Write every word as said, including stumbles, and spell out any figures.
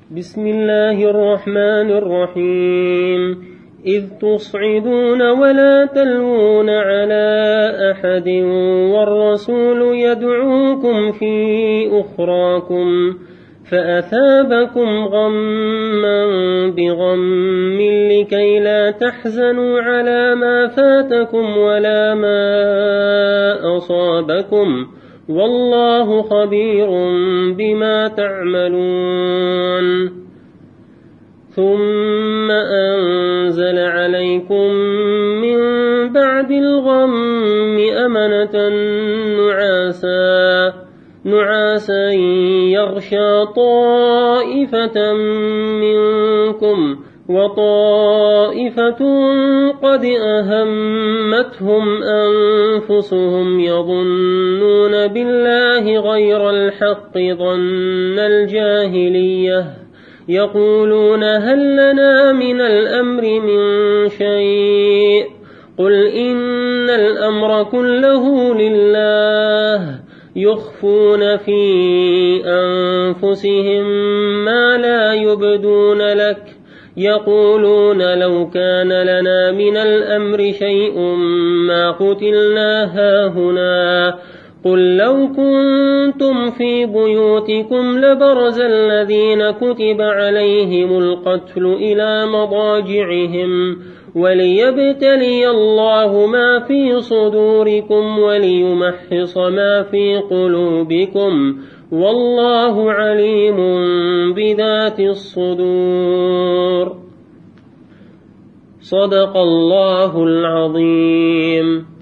بسم الله الرحمن الرحيم إذ تصعدون ولا تلوون على أحد والرسول يدعوكم في أخراكم فأثابكم غما بغم لكي لا تحزنوا على ما فاتكم ولا ما أصابكم والله خبير بما تعملون ثم أنزل عليكم من بعد الغم أمنة نعاسا نعاسا يغشى طائفة منكم وطائفة قد أهمتهم أنفسهم يظنون بالله غير الحق ظن الجاهلية يقولون هل لنا من الأمر من شيء قل إن الأمر كله لله يخفون في أنفسهم ما لا يبدون لك يقولون لو كان لنا من الأمر شيء ما قتلنا هاهنا قل لو كنتم في بيوتكم لبرز الذين كتب عليهم القتل إلى مضاجعهم وليبتلي الله ما في صدوركم وليمحص ما في قلوبكم والله عليم بذات الصدور. صدق الله العظيم.